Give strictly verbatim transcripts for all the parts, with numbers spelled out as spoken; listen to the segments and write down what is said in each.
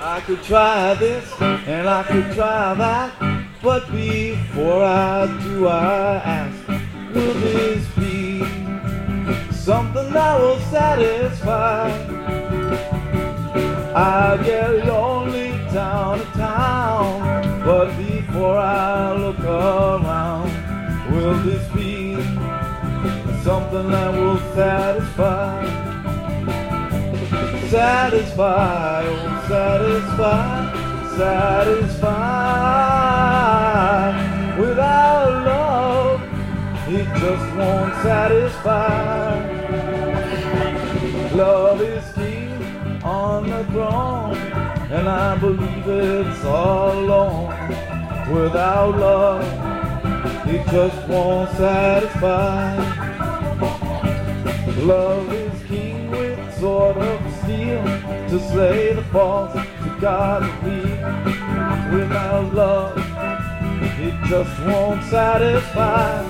I could try this and I could try that, but before I do I ask, will this be something that will satisfy? I get lonely town to town, but before I look around, will this be something that will satisfy? Satisfy, oh satisfy, satisfy. Without love, it just won't satisfy. Love is king on the throne, and I believe it's all alone. Without love, it just won't satisfy. Love is king with sword of steel to slay the false, to guard the weak. Without love, it just won't satisfy.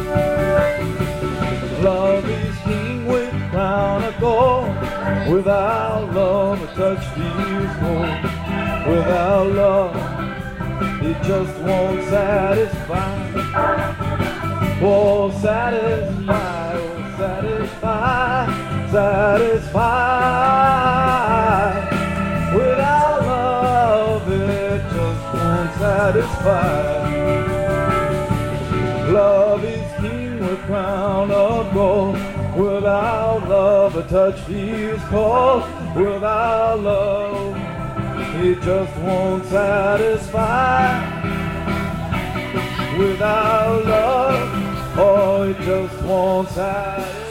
Love is king with crown of gold. Without love, a touch feels cold. Without love, it just won't satisfy. Oh, satisfy, oh, satisfy, satisfy. Without love, it just won't satisfy. Love is king with crown of gold. Without love, a touch feels cold. Without love, it just won't satisfy. Without love, oh, it just won't satisfy.